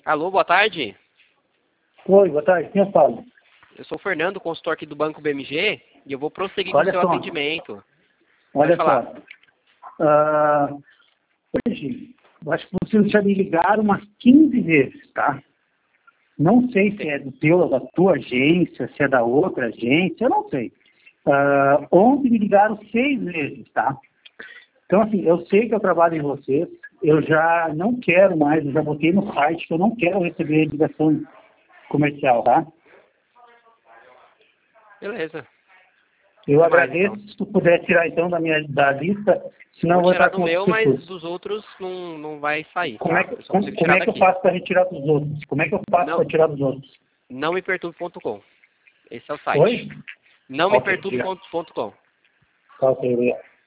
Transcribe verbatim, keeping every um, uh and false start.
Alô, boa tarde. Oi, boa tarde. Quem eu falo? Eu sou o Fernando, consultor aqui do Banco B M G, e eu vou prosseguir Olha com o seu só. atendimento. Olha Pode falar. só. Ah, hoje, eu acho que vocês já me ligaram umas quinze vezes, tá? Não sei se é do teu, da tua agência, se é da outra agência, eu não sei. Ah, ontem me ligaram seis vezes, tá? Então, assim, eu sei que eu trabalho em vocês, eu já não quero mais, eu já botei no site que eu não quero receber ligação comercial, tá? Beleza. Eu Até mais, agradeço então. se tu puder tirar, então, da minha da lista, senão eu Vou vou tirar estar do com outros meu, mas recursos. dos outros não, não vai sair, Como tá? é que, Eu só como, consigo como tirar é que eu daqui. faço para retirar dos outros? Como é que eu faço Não, para tirar dos outros? não me perturbe ponto com. Esse é o site. Oi? Não me Ok, perturbe obrigado. ponto com. Ok, obrigado.